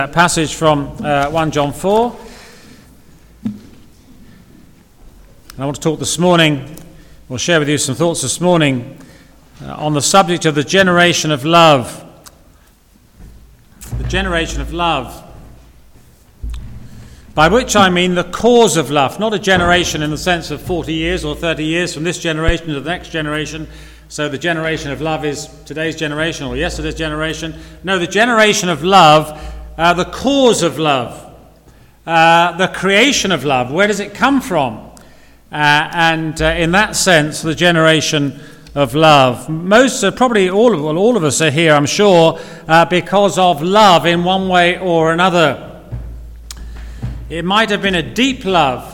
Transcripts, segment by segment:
Passage from 1 John 4. And I want to talk this morning, or share with you some thoughts this morning on the subject of the generation of love. The generation of love. By which I mean the cause of love, not a generation in the sense of 40 years or 30 years from this generation to the next generation. So the generation of love is today's generation or yesterday's generation. No, the generation of love, the cause of love, the creation of love. Where does it come from? And in that sense, the generation of love. Most, probably all of us are here, I'm sure, because of love in one way or another. It might have been a deep love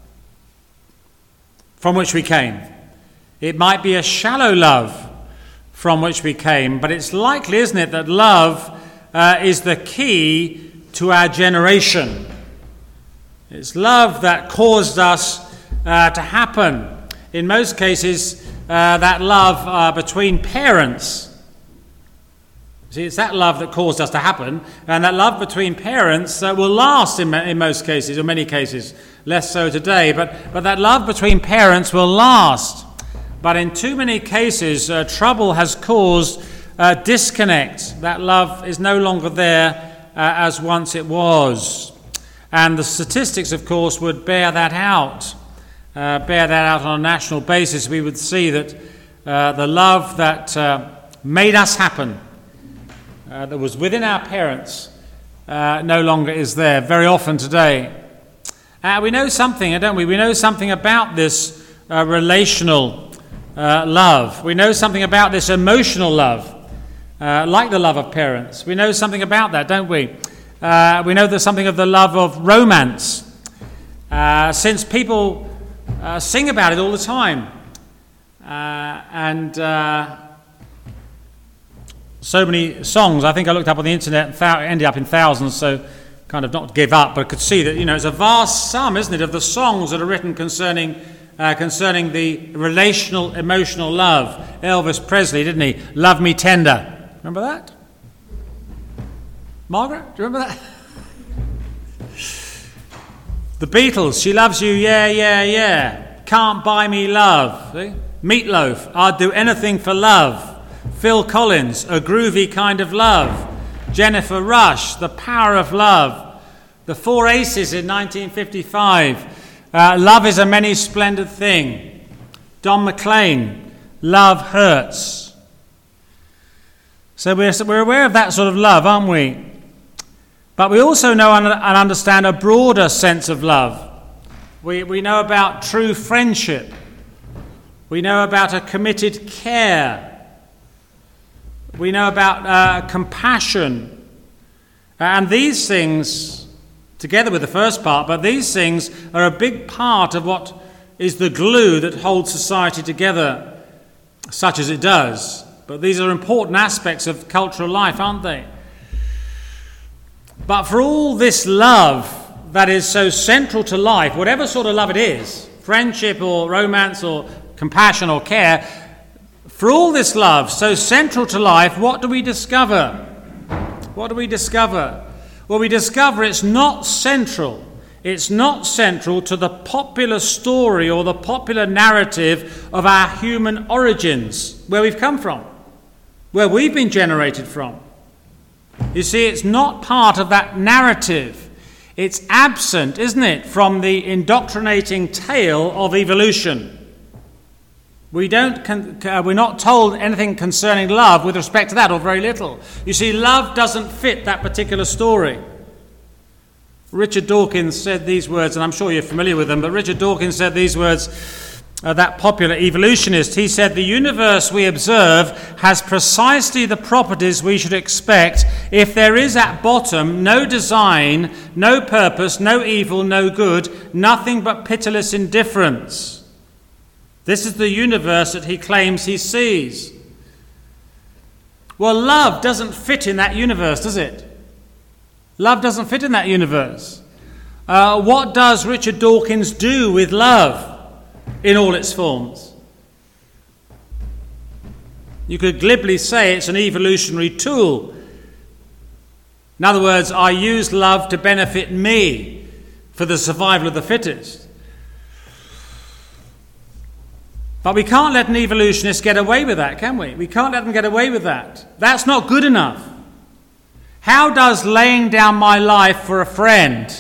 from which we came. It might be a shallow love from which we came, but it's likely, isn't it, that love is the key to our generation. It's love that caused us to happen. In most cases, that love between parents. See, it's that love that caused us to happen, and that love between parents will last in most cases, or many cases, less so today, but that love between parents will last. But in too many cases, trouble has caused disconnect. That love is no longer there as once it was. And the statistics, of course, would bear that out on a national basis. We would see that the love that made us happen, that was within our parents, no longer is there very often today. We know something, don't we? We know something about this relational love. We know something about this emotional love, like the love of parents. We know something about that, don't we? We know there's something of the love of romance, since people sing about it all the time. And so many songs, I think I looked up on the internet, ended up in thousands, so kind of not give up, but could see that, it's a vast sum, isn't it, of the songs that are written concerning the relational, emotional love. Elvis Presley, didn't he? Love Me Tender. Remember that? Margaret, do you remember that? The Beatles, She Loves You, Yeah, Yeah, Yeah. Can't Buy Me Love. See? Meatloaf, I'd Do Anything for Love. Phil Collins, A Groovy Kind of Love. Jennifer Rush, The Power of Love. The Four Aces in 1955, Love is a Many Splendid Thing. Don McLean, Love Hurts. So we're aware of that sort of love, aren't we? But we also know and understand a broader sense of love. We know about true friendship. We know about a committed care. We know about compassion. And these things, together with the first part, but these things are a big part of what is the glue that holds society together, such as it does. But these are important aspects of cultural life, aren't they? But for all this love that is so central to life, whatever sort of love it is, friendship or romance or compassion or care, for all this love so central to life, what do we discover? What do we discover? Well, we discover it's not central. It's not central to the popular story or the popular narrative of our human origins, where we've come from, where we've been generated from. You see, it's not part of that narrative. It's absent, isn't it, from the indoctrinating tale of evolution. We're not told anything concerning love with respect to that, or very little. You see, love doesn't fit that particular story. Richard Dawkins said these words, and I'm sure you're familiar with them, but Richard Dawkins said these words, that popular evolutionist. He said, "The universe we observe has precisely the properties we should expect if there is at bottom no design, no purpose, no evil, no good, nothing but pitiless indifference. This is the universe that he claims he sees." Well, love doesn't fit in that universe, does it? Love doesn't fit in that universe. What does Richard Dawkins do with love in all its forms? You could glibly say it's an evolutionary tool. In other words, I use love to benefit me for the survival of the fittest. But we can't let an evolutionist get away with that, can we? We can't let them get away with that. That's not good enough. How does laying down my life for a friend,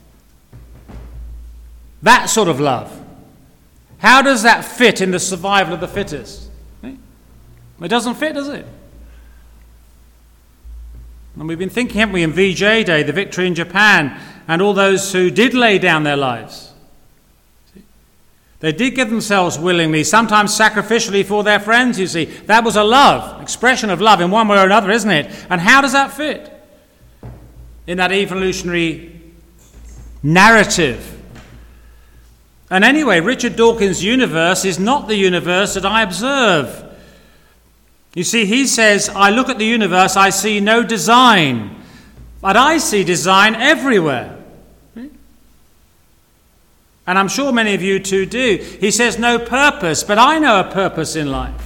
that sort of love, how does that fit in the survival of the fittest? It doesn't fit, does it? And we've been thinking, haven't we, in VJ Day, the victory in Japan, and all those who did lay down their lives. They did give themselves willingly, sometimes sacrificially for their friends, you see. That was a love, expression of love in one way or another, isn't it? And how does that fit in that evolutionary narrative? And anyway, Richard Dawkins' universe is not the universe that I observe. You see, he says, I look at the universe, I see no design, but I see design everywhere. And I'm sure many of you too do. He says no purpose, but I know a purpose in life.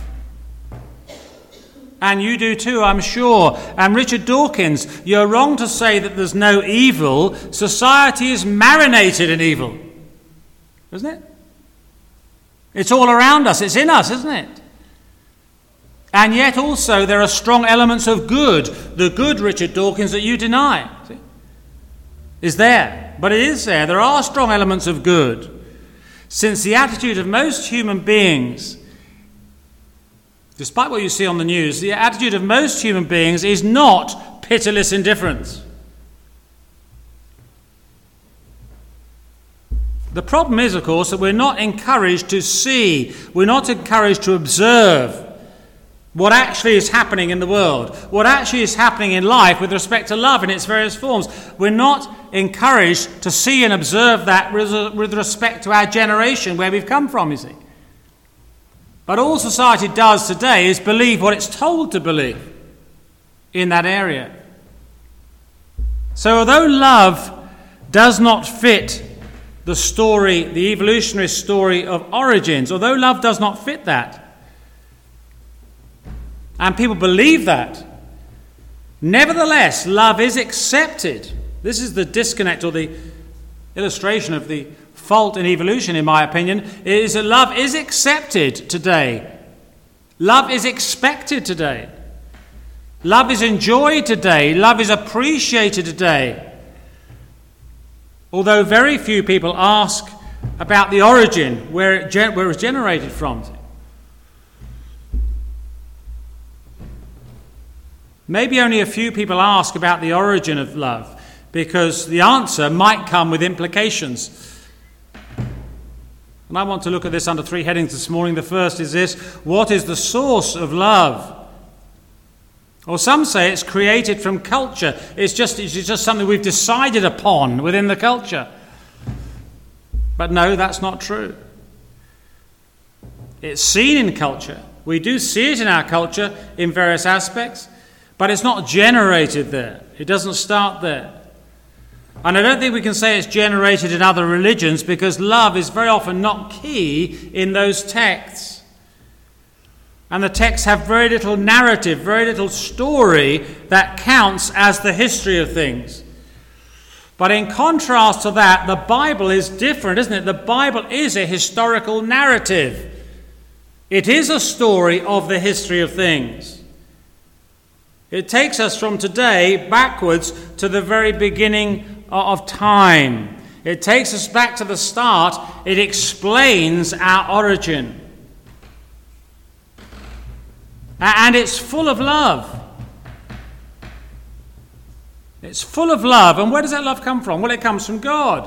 And you do too, I'm sure. And Richard Dawkins, you're wrong to say that there's no evil. Society is marinated in evil, isn't it? It's all around us. It's in us, isn't it? And yet also there are strong elements of good. The good, Richard Dawkins, that you deny is there. But it is there. There are strong elements of good. Since the attitude of most human beings, despite what you see on the news, the attitude of most human beings is not pitiless indifference. The problem is, of course, that we're not encouraged to see, we're not encouraged to observe what actually is happening in the world, what actually is happening in life with respect to love in its various forms. We're not encouraged to see and observe that with respect to our generation, where we've come from, you see. But all society does today is believe what it's told to believe in that area. So although love does not fit the story, the evolutionary story of origins, although love does not fit that, and people believe that, nevertheless, love is accepted. This is the disconnect or the illustration of the fault in evolution, in my opinion, is that love is accepted today. Love is expected today. Love is enjoyed today. Love is appreciated today. Although very few people ask about the origin, where it was generated from. Maybe only a few people ask about the origin of love, because the answer might come with implications. And I want to look at this under three headings this morning. The first is this: what is the source of love? Or some say it's created from culture. It's just something we've decided upon within the culture. But no, that's not true. It's seen in culture. We do see it in our culture in various aspects. But it's not generated there. It doesn't start there. And I don't think we can say it's generated in other religions, because love is very often not key in those texts. And the texts have very little narrative, very little story that counts as the history of things. But in contrast to that, the Bible is different, isn't it? The Bible is a historical narrative. It is a story of the history of things. It takes us from today backwards to the very beginning of time. It takes us back to the start. It explains our origin. And it's full of love. It's full of love. And where does that love come from? Well, it comes from God.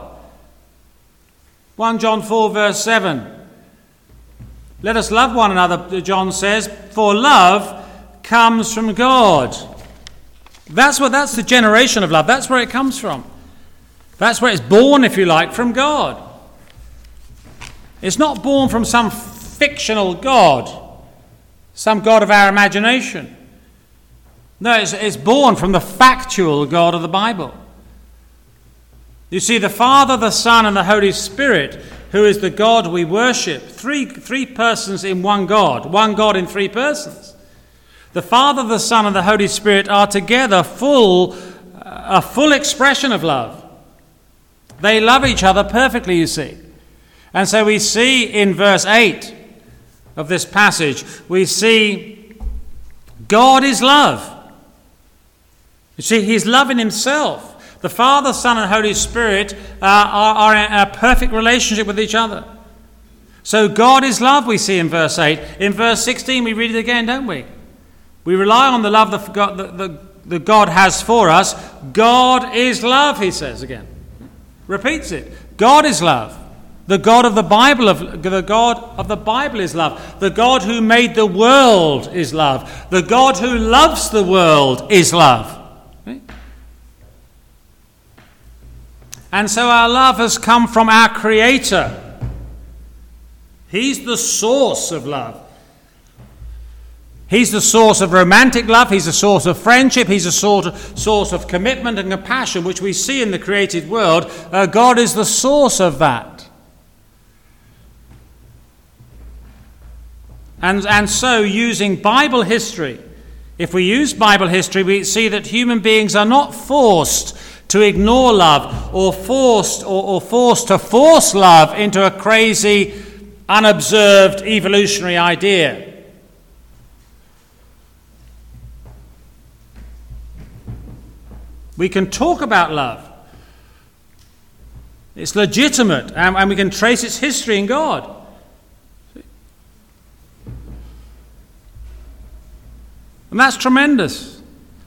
1 John 4 verse 7. Let us love one another, John says, for love comes from God. That's the generation of love. That's where it comes from. That's where it's born, if you like, from God. It's not born from some fictional God, some God of our imagination. No, it's born from the factual God of the Bible. You see, the Father, the Son, and the Holy Spirit, who is the God we worship, three persons in one God in three persons. The Father, the Son, and the Holy Spirit are together full a full expression of love. They love each other perfectly, you see. And so we see in verse 8 of this passage, we see God is love. You see, he's love in himself. The Father, Son, and Holy Spirit are in a perfect relationship with each other. So God is love, we see in verse 8. In verse 16, we read it again, don't we? We rely on the love that God has for us. God is love, he says again. Repeats it. God is love. The God of the Bible is love. The God who made the world is love. The God who loves the world is love. Okay? And so our love has come from our Creator. He's the source of love. He's the source of romantic love. He's the source of friendship. He's the source of commitment and compassion, which we see in the created world. God is the source of that. And so, using Bible history, if we use Bible history, we see that human beings are not forced to ignore love or forced to force love into a crazy, unobserved evolutionary idea. We can talk about love. It's legitimate, and we can trace its history in God. And that's tremendous.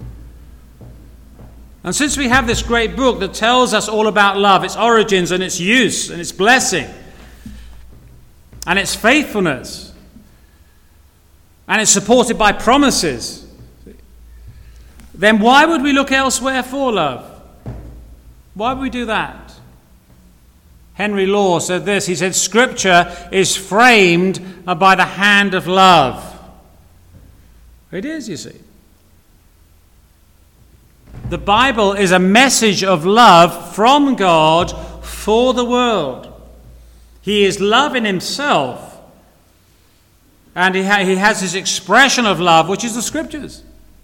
And since we have this great book that tells us all about love, its origins and its use and its blessing and its faithfulness, and it's supported by promises, then why would we look elsewhere for love? Why would we do that? Henry Law said this. He said, Scripture is framed by the hand of love. It is, you see. The Bible is a message of love from God for the world. He is love in himself, and he has his expression of love, which is the Scriptures.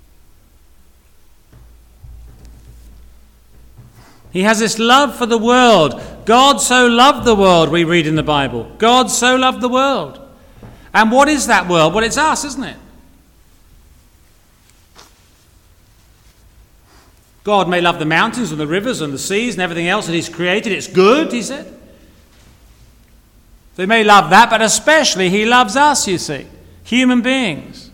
He has this love for the world. God so loved the world, we read in the Bible. God so loved the world. And what is that world? Well, it's us, isn't it? God may love the mountains and the rivers and the seas and everything else that he's created. It's good, he said. So he may love that, but especially he loves us, you see, human beings.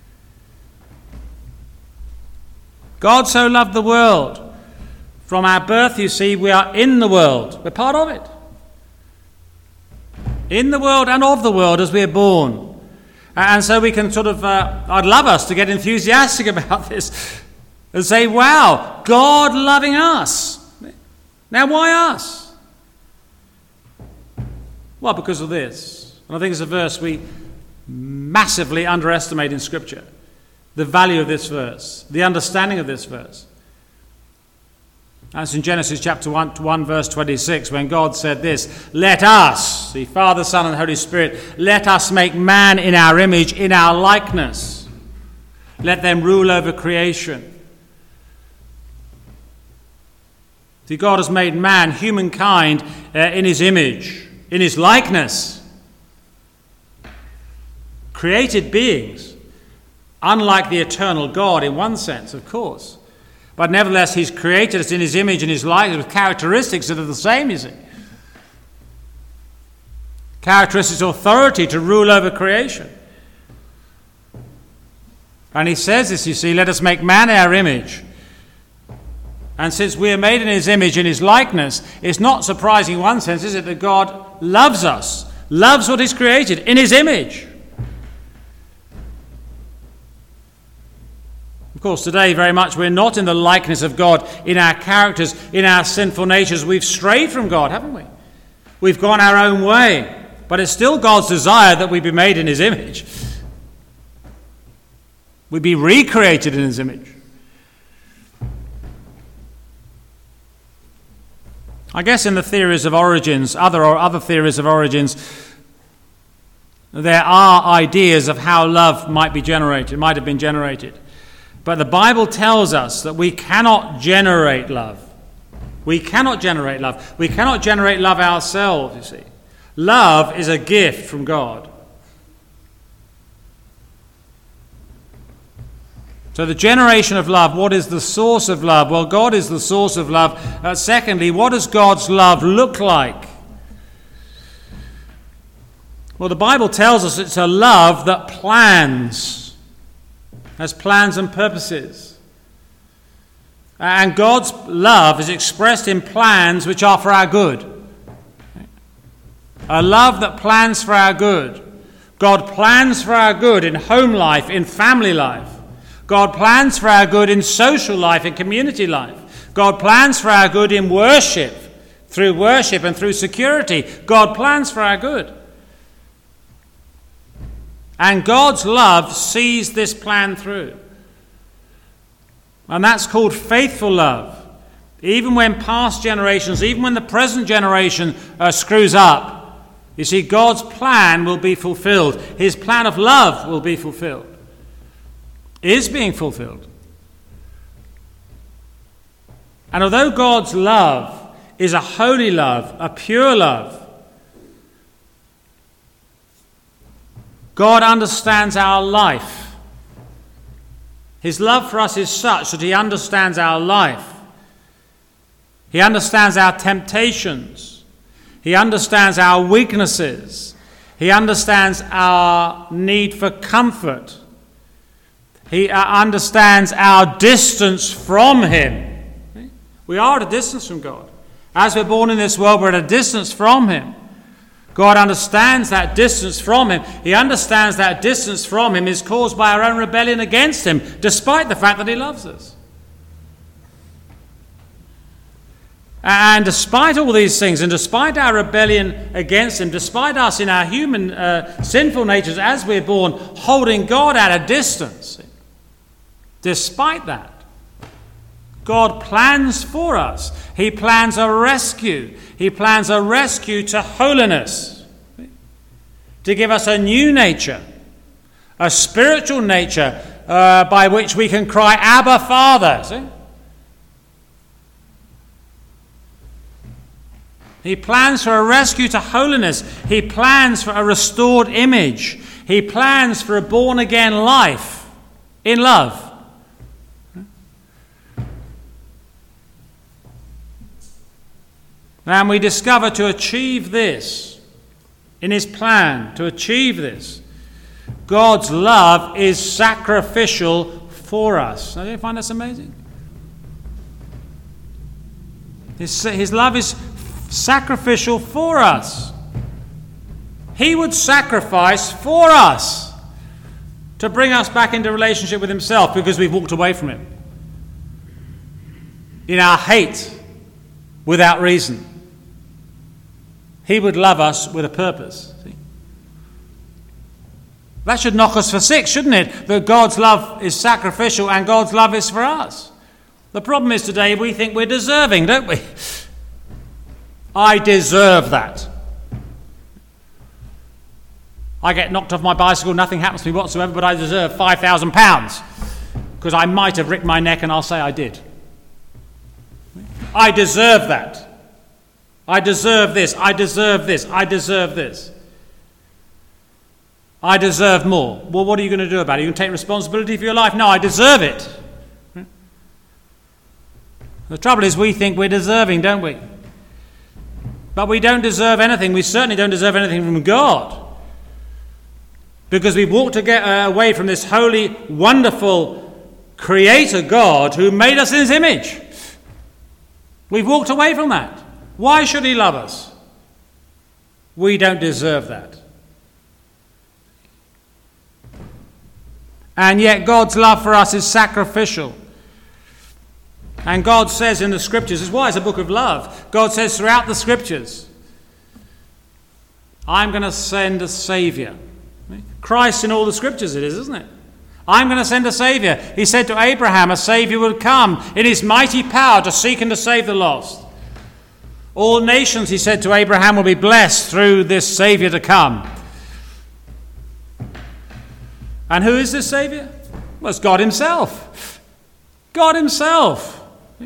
God so loved the world. From our birth, you see, we are in the world. We're part of it. In the world and of the world as we are born. And so we can I'd love us to get enthusiastic about this and say, wow, God loving us. Now, why us? Well, because of this. And I think it's a verse we massively underestimate in Scripture. The value of this verse, the understanding of this verse. That's in Genesis chapter 1, verse 26, when God said this, let us, the Father, Son, and Holy Spirit, let us make man in our image, in our likeness. Let them rule over creation. See, God has made man, humankind, in his image, in his likeness. Created beings, unlike the eternal God in one sense, of course. But nevertheless, he's created us in his image and his likeness with characteristics that are the same, you see. Characteristics of authority to rule over creation. And he says this, you see, let us make man in our image. And since we are made in his image, in his likeness, it's not surprising in one sense, is it, that God loves us, loves what he's created in his image. Of course, today very much we're not in the likeness of God in our characters, in our sinful natures. We've strayed from God, haven't we? We've gone our own way. But it's still God's desire that we be made in his image. We be recreated in his image. I guess in the theories of origins, other theories of origins, there are ideas of how love might be generated, might have been generated. But the Bible tells us that we cannot generate love. We cannot generate love. We cannot generate love ourselves, you see. Love is a gift from God. So the generation of love, what is the source of love? Well, God is the source of love. Secondly, what does God's love look like? Well, the Bible tells us it's a love that plans, has plans and purposes. And God's love is expressed in plans which are for our good. A love that plans for our good. God plans for our good in home life, in family life. God plans for our good in social life, in community life. God plans for our good in worship and through security. God plans for our good. And God's love sees this plan through. And that's called faithful love. Even when past generations, even when the present generation screws up, you see, God's plan will be fulfilled. His plan of love will be fulfilled. Is being fulfilled. And although God's love is a holy love, a pure love, God understands our life. His love for us is such that he understands our life. He understands our temptations. He understands our weaknesses. He understands our need for comfort. He understands our distance from him. We are at a distance from God. As we're born in this world, we're at a distance from him. God understands that distance from him. He understands that distance from him is caused by our own rebellion against him, despite the fact that he loves us. And despite all these things, and despite our rebellion against him, despite us in our human sinful natures as we're born, holding God at a distance, despite that, God plans for us. He plans a rescue. He plans a rescue to holiness, to give us a new nature, a spiritual nature by which we can cry, Abba, Father. See? He plans for a rescue to holiness. He plans for a restored image. He plans for a born-again life in love. And we discover to achieve this, in his plan, to achieve this, God's love is sacrificial for us. Now, do you find this amazing? His love is sacrificial for us. He would sacrifice for us to bring us back into relationship with himself because we've walked away from him. In our hate, without reason. He would love us with a purpose. See? That should knock us for six, shouldn't it? That God's love is sacrificial and God's love is for us. The problem is today we think we're deserving, don't we? I deserve that. I get knocked off my bicycle, nothing happens to me whatsoever, but I deserve £5,000 because I might have ripped my neck and I'll say I did. I deserve that. I deserve this. I deserve this. I deserve this. I deserve more. Well, what are you going to do about it? Are you going to take responsibility for your life? No, I deserve it. The trouble is we think we're deserving, don't we? But we don't deserve anything. We certainly don't deserve anything from God. Because we've walked away from this holy, wonderful Creator God who made us in his image. We've walked away from that. Why should he love us? We don't deserve that. And yet God's love for us is sacrificial. And God says in the Scriptures, this is why it's a book of love. God says throughout the Scriptures, I'm going to send a Saviour. Christ in all the Scriptures it is, isn't it? I'm going to send a Saviour. He said to Abraham, a Saviour would come in his mighty power to seek and to save the lost. All nations, he said to Abraham, will be blessed through this Saviour to come. And who is this Saviour? Well, it's God himself. God himself.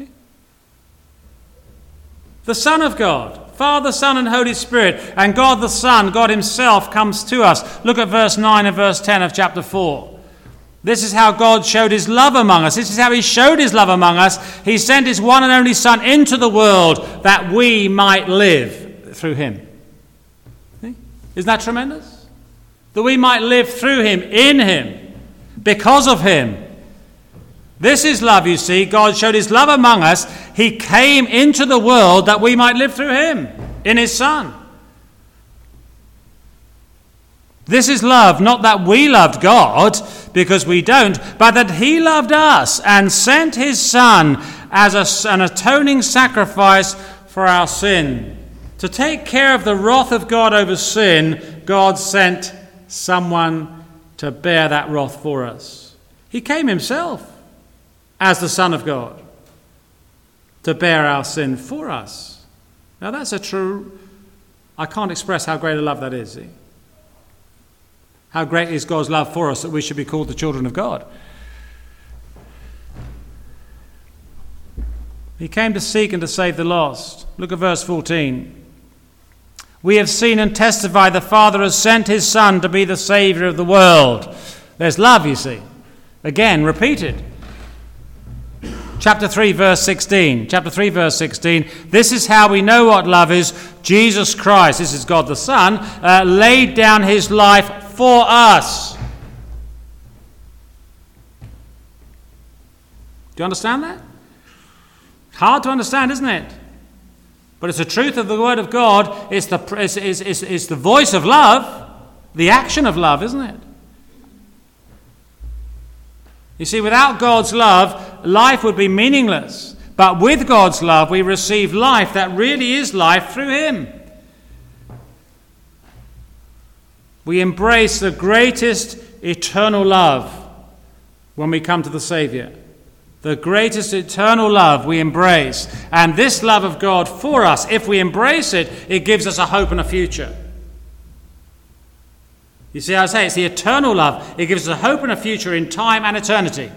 The Son of God. Father, Son, and Holy Spirit. And God the Son, God himself, comes to us. Look at verse 9 and verse 10 of chapter 4. This is how God showed his love among us. This is how he showed his love among us. He sent his one and only Son into the world that we might live through him. See? Isn't that tremendous? That we might live through him, in him, because of him. This is love, you see. God showed his love among us. He came into the world that we might live through him, in his Son. This is love, not that we loved God, because we don't, but that he loved us and sent his Son as an atoning sacrifice for our sin. To take care of the wrath of God over sin, God sent someone to bear that wrath for us. He came himself as the Son of God to bear our sin for us. Now that's I can't express how great a love that is. See? How great is God's love for us that we should be called the children of God. He came to seek and to save the lost. Look at verse 14. We have seen and testified the Father has sent his Son to be the Saviour of the world. There's love, you see. Again, repeated. Chapter 3, verse 16. Chapter 3, verse 16. This is how we know what love is. Jesus Christ, this is God the Son, laid down his life for us. Do you understand that? Hard to understand, isn't it? But it's the truth of the Word of God. It's the voice of love, the action of love, isn't it? You see, without God's love, life would be meaningless. But with God's love, we receive life that really is life through him. We embrace the greatest eternal love when we come to the Saviour. The greatest eternal love we embrace. And this love of God for us, if we embrace it, it gives us a hope and a future. You see, I say it's the eternal love. It gives us a hope and a future in time and eternity.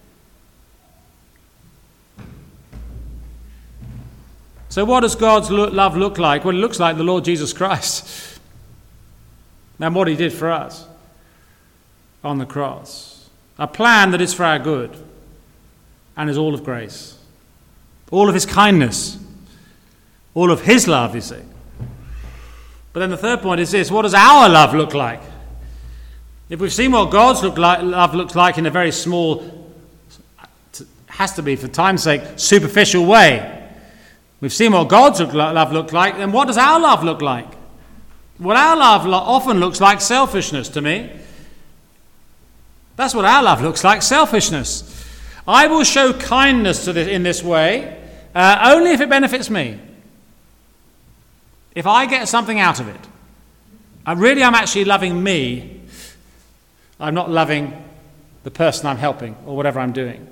So what does God's love look like? Well, it looks like the Lord Jesus Christ. And what he did for us on the cross. A plan that is for our good and is all of grace. All of his kindness. All of his love, you see. But then the third point is this. What does our love look like? If we've seen what God's love looks like in a very small, has to be for time's sake, superficial way. We've seen what God's love looks like, then what does our love look like? Well, our love often looks like selfishness to me. That's what our love looks like, selfishness. I will show kindness in this way only if it benefits me. If I get something out of it. I'm actually loving me. I'm not loving the person I'm helping or whatever I'm doing.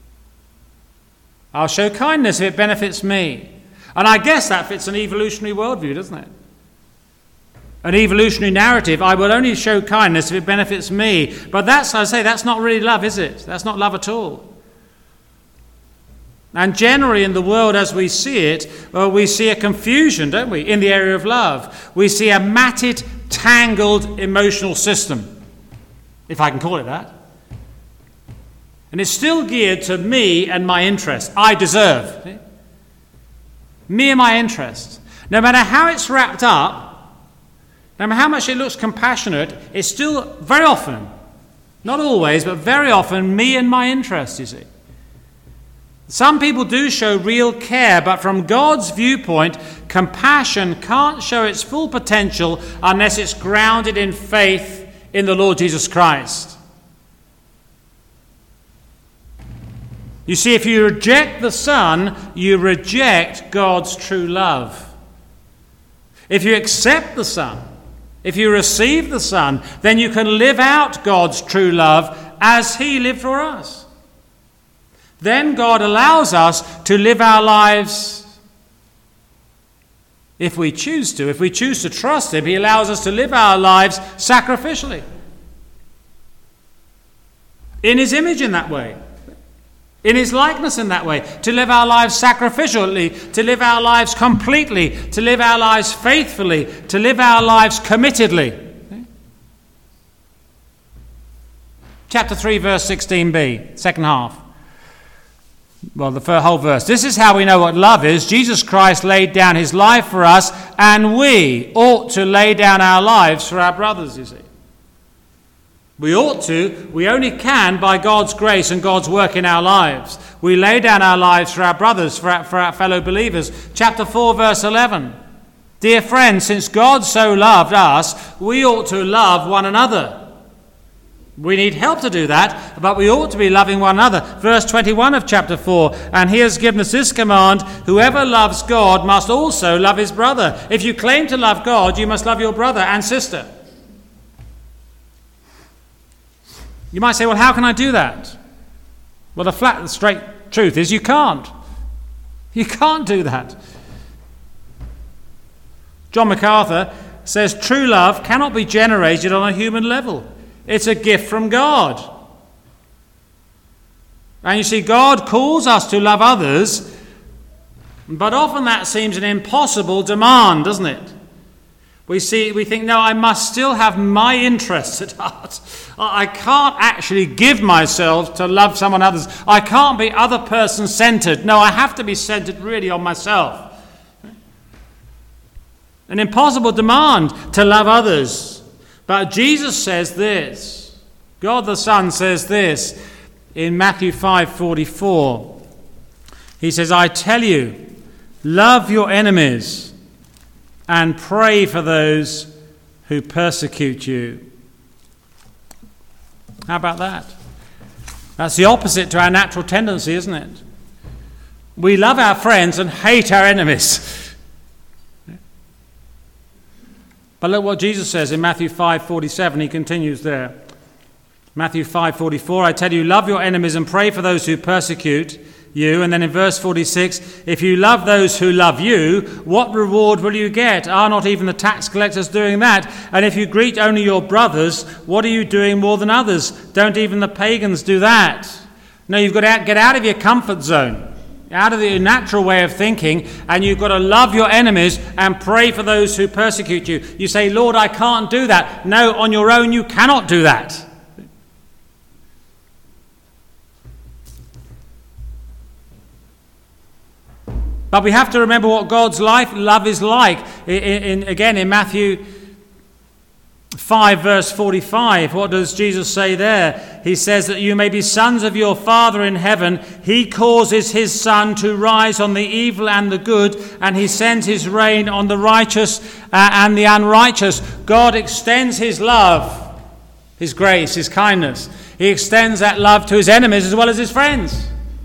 I'll show kindness if it benefits me. And I guess that fits an evolutionary worldview, doesn't it? An evolutionary narrative, I will only show kindness if it benefits me. But that's not really love, is it? That's not love at all. And generally in the world as we see it, we see a confusion, don't we, in the area of love. We see a matted, tangled emotional system, if I can call it that. And it's still geared to me and my interests. I deserve. See? Me and my interests. No matter how it's wrapped up, no matter how much it looks compassionate, it's still very often, not always, but very often, me and my interests, you see. Some people do show real care, but from God's viewpoint, compassion can't show its full potential unless it's grounded in faith in the Lord Jesus Christ. You see, if you reject the Son, you reject God's true love. If you accept the Son, if you receive the Son, then you can live out God's true love as he lived for us. Then God allows us to live our lives if we choose to. If we choose to trust him, he allows us to live our lives sacrificially. In his image in that way. in his likeness in that way, to live our lives sacrificially, to live our lives completely, to live our lives faithfully, to live our lives committedly. Chapter 3, verse 16b, second half. Well, the whole verse. This is how we know what love is. Jesus Christ laid down his life for us, and we ought to lay down our lives for our brothers, you see. We ought to. We only can by God's grace and God's work in our lives. We lay down our lives for our brothers, for our fellow believers. Chapter 4, verse 11. Dear friends, since God so loved us, we ought to love one another. We need help to do that, but we ought to be loving one another. Verse 21 of chapter 4, and he has given us this command, whoever loves God must also love his brother. If you claim to love God, you must love your brother and sister. You might say, well, how can I do that? Well, the flat, straight truth is you can't. You can't do that. John MacArthur says, true love cannot be generated on a human level. It's a gift from God. And you see, God calls us to love others, but often that seems an impossible demand, doesn't it? We think, no, I must still have my interests at heart. I can't actually give myself to love someone else. I can't be other person centered. No, I have to be centered really on myself. An impossible demand to love others. But Jesus says this, God the Son says this in Matthew 5:44. He says, I tell you, love your enemies and pray for those who persecute you. How about that? That's the opposite to our natural tendency, isn't it? We love our friends and hate our enemies. But look what Jesus says in Matthew 5:47. He continues there. Matthew 5:44, I tell you, love your enemies and pray for those who persecute you. And then in verse 46, if you love those who love you, what reward will you get? Are not even the tax collectors doing that? And if you greet only your brothers, what are you doing more than others? Don't even the pagans do that? No, you've got to get out of your comfort zone, out of the natural way of thinking, and you've got to love your enemies and pray for those who persecute you. You say, Lord, I can't do that. No, on your own you cannot do that. But we have to remember what God's love is like. Again, in Matthew 5 verse 45, what does Jesus say there? He says that you may be sons of your Father in heaven. He causes his sun to rise on the evil and the good, and he sends his rain on the righteous and the unrighteous. God extends his love, his grace, his kindness. He extends that love to his enemies as well as his friends.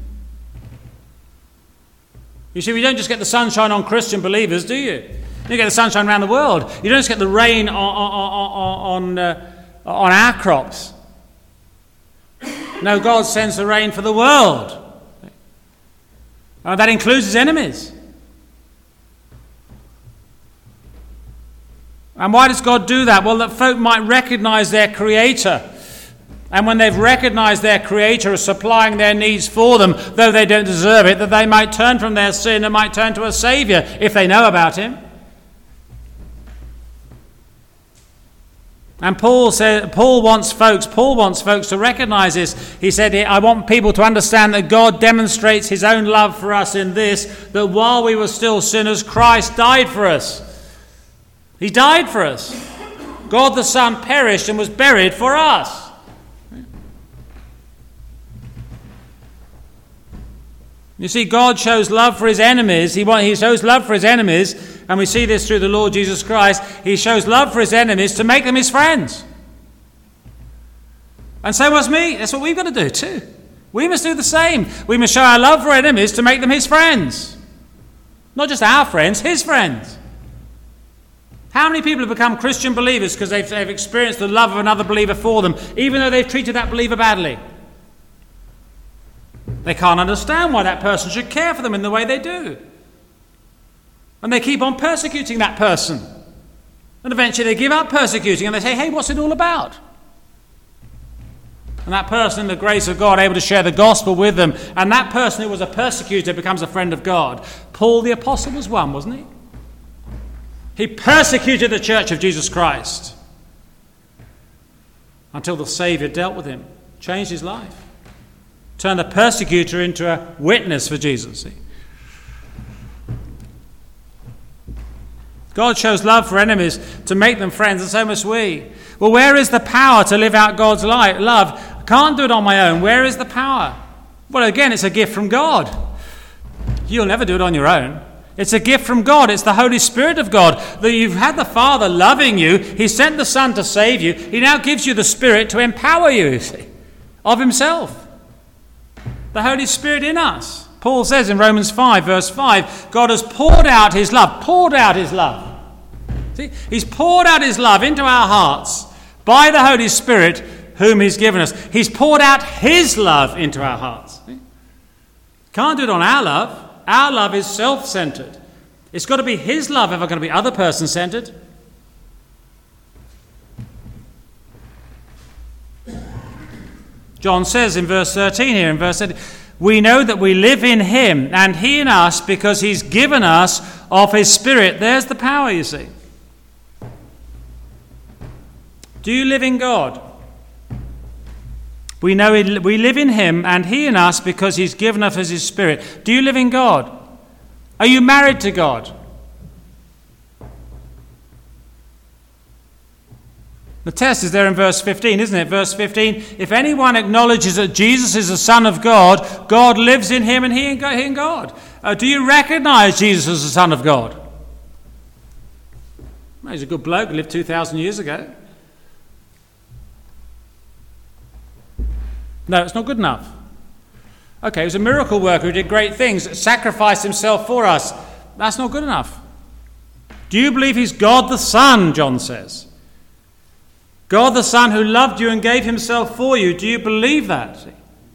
You see, we don't just get the sunshine on Christian believers, do you? You get the sunshine around the world. You don't just get the rain on our crops. No, God sends the rain for the world. That includes his enemies. And why does God do that? Well, that folk might recognize their Creator. And when they've recognized their Creator as supplying their needs for them, though they don't deserve it, that they might turn from their sin and might turn to a Saviour if they know about him. And Paul wants folks to recognize this. He said, I want people to understand that God demonstrates his own love for us in this, that while we were still sinners, Christ died for us. He died for us. God the Son perished and was buried for us. You see, God shows love for his enemies. He shows love for his enemies, and we see this through the Lord Jesus Christ. He shows love for his enemies to make them his friends. And so must me. That's what we've got to do too. We must do the same. We must show our love for enemies to make them his friends. Not just our friends, his friends. How many people have become Christian believers because they've experienced the love of another believer for them, even though they've treated that believer badly? They can't understand why that person should care for them in the way they do. And they keep on persecuting that person. And eventually they give up persecuting and they say, hey, what's it all about? And that person, in the grace of God, able to share the gospel with them. And that person who was a persecutor becomes a friend of God. Paul the Apostle was one, wasn't he? He persecuted the church of Jesus Christ until the Saviour dealt with him, changed his life, turned the persecutor into a witness for Jesus. See? God shows love for enemies to make them friends, and so must we. Well, where is the power to live out God's love? I can't do it on my own. Where is the power? Well, again, it's a gift from God. You'll never do it on your own. It's a gift from God. It's the Holy Spirit of God. That you've had the Father loving you. He sent the Son to save you. He now gives you the Spirit to empower you, see, of himself. The Holy Spirit in us. Paul says in Romans 5, verse 5, God has poured out his love. Poured out his love. See, he's poured out his love into our hearts by the Holy Spirit whom he's given us. He's poured out his love into our hearts. See? Can't do it on our love. Our love is self-centered. It's got to be his love if it's going to be other person-centered. John says in verse 13 here, in verse 13, we know that we live in him and he in us because he's given us of his Spirit. There's the power, you see. Do you live in God? We know we live in him and he in us because he's given us his Spirit. Do you live in God? Are you married to God? The test is there in verse 15, isn't it? Verse 15, if anyone acknowledges that Jesus is the Son of God, God lives in him and he in God. Do you recognize Jesus as the Son of God? Well, he's a good bloke, lived 2,000 years ago. No, it's not good enough. Okay, he was a miracle worker who did great things, sacrificed himself for us. That's not good enough. Do you believe he's God the Son, John says? God the Son who loved you and gave himself for you. Do you believe that?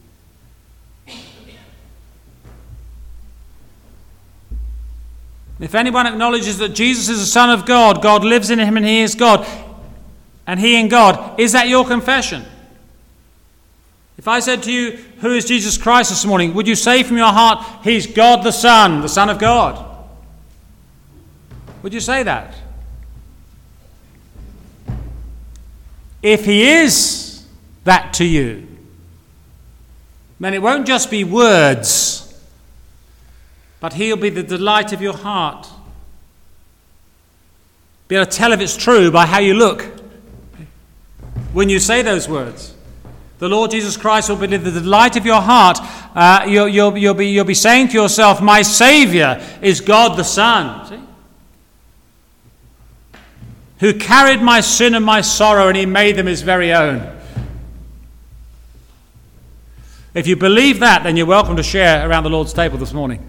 If anyone acknowledges that Jesus is the Son of God, God lives in him and he is God, and he in God, is that your confession? If I said to you, who is Jesus Christ this morning, would you say from your heart, he's God the Son of God? Would you say that? If he is that to you, then it won't just be words, but he'll be the delight of your heart. Be able to tell if it's true by how you look when you say those words. The Lord Jesus Christ will be the delight of your heart. You'll be saying to yourself, my Saviour is God the Son. See? Who carried my sin and my sorrow and he made them his very own. If you believe that, then you're welcome to share around the Lord's table this morning.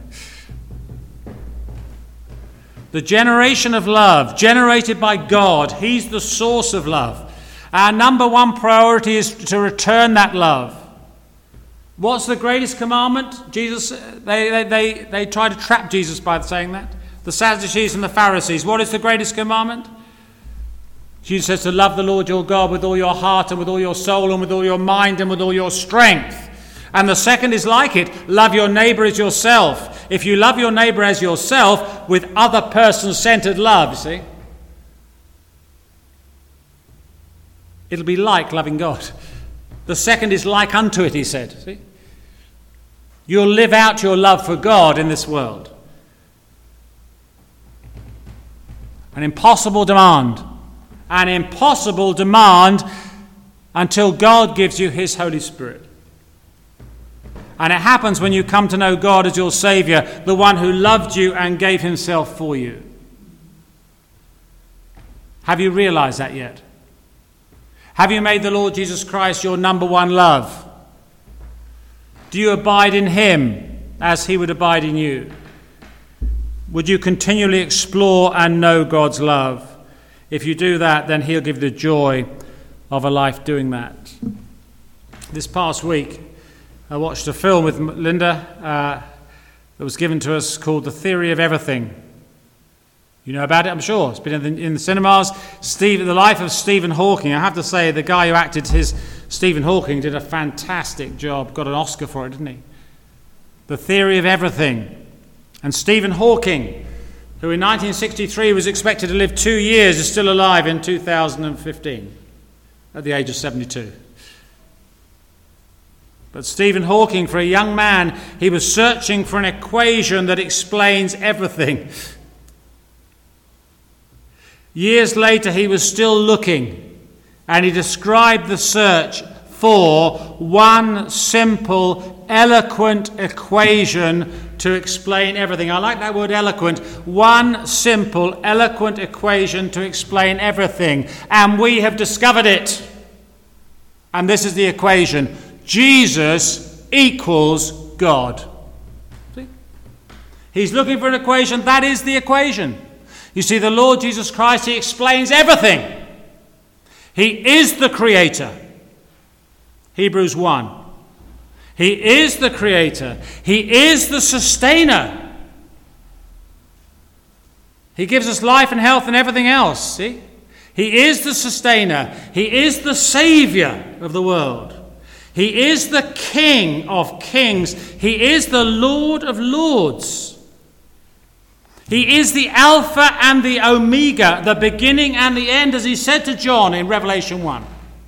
The generation of love, generated by God, he's the source of love. Our number one priority is to return that love. What's the greatest commandment? Jesus, they try to trap Jesus by saying that. The Sadducees and the Pharisees. What is the greatest commandment? Jesus says to love the Lord your God with all your heart and with all your soul and with all your mind and with all your strength. And the second is like it. Love your neighbour as yourself. If you love your neighbour as yourself with other person-centered love, you see, it'll be like loving God. The second is like unto it, he said. See? You'll live out your love for God in this world. An impossible demand. An impossible demand until God gives you his Holy Spirit. And it happens when you come to know God as your Saviour, the one who loved you and gave himself for you. Have you realised that yet? Have you made the Lord Jesus Christ your number one love? Do you abide in him as he would abide in you? Would you continually explore and know God's love? If you do that, then he'll give you the joy of a life doing that. This past week, I watched a film with Linda that was given to us called The Theory of Everything. You know about it, I'm sure. It's been in the cinemas. The life of Stephen Hawking. I have to say, the guy who acted his Stephen Hawking did a fantastic job, got an Oscar for it, didn't he? The Theory of Everything. And Stephen Hawking, who in 1963 was expected to live 2 years, is still alive in 2015 at the age of 72. But Stephen Hawking, for a young man, he was searching for an equation that explains everything. Years later, he was still looking, and he described the search for one simple, eloquent equation to explain everything. I like that word eloquent. One simple, eloquent equation to explain everything. And we have discovered it. And this is the equation. Jesus equals God. See? He's looking for an equation. That is the equation. You see, the Lord Jesus Christ, he explains everything. He is the creator. Hebrews 1. He is the creator. He is the sustainer. He gives us life and health and everything else. See? He is the sustainer. He is the Savior of the world. He is the King of kings. He is the Lord of lords. He is the Alpha and the Omega, the beginning and the end, as he said to John in Revelation 1.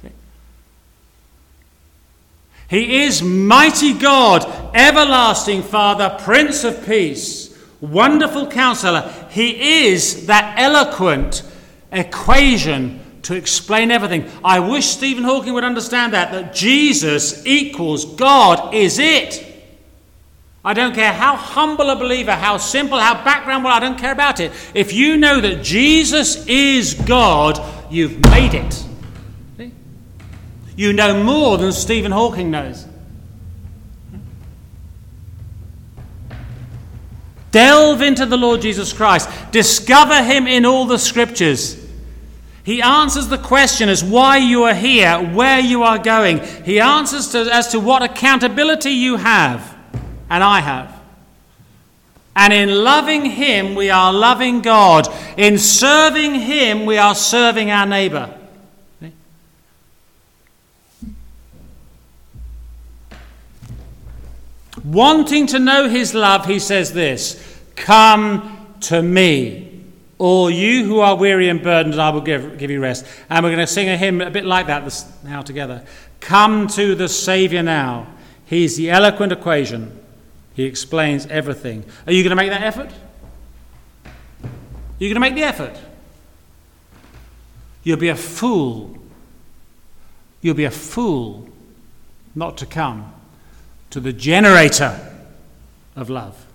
He is mighty God, everlasting Father, Prince of Peace, wonderful Counselor. He is that eloquent equation to explain everything. I wish Stephen Hawking would understand that Jesus equals God is it. I don't care how humble a believer, how simple, how background, well, I don't care about it. If you know that Jesus is God, you've made it. See? You know more than Stephen Hawking knows. Delve into the Lord Jesus Christ. Discover him in all the scriptures. He answers the question as why you are here, where you are going. He answers as to what accountability you have, and I have. And in loving him, we are loving God. In serving him, we are serving our neighbour. Wanting to know his love, he says this, "Come to me, all you who are weary and burdened, and I will give you rest." And we're going to sing a hymn a bit like that now together. Come to the Saviour now. He's the eloquent equation. He explains everything. Are you going to make that effort? Are you going to make the effort? You'll be a fool. You'll be a fool not to come to the generator of love.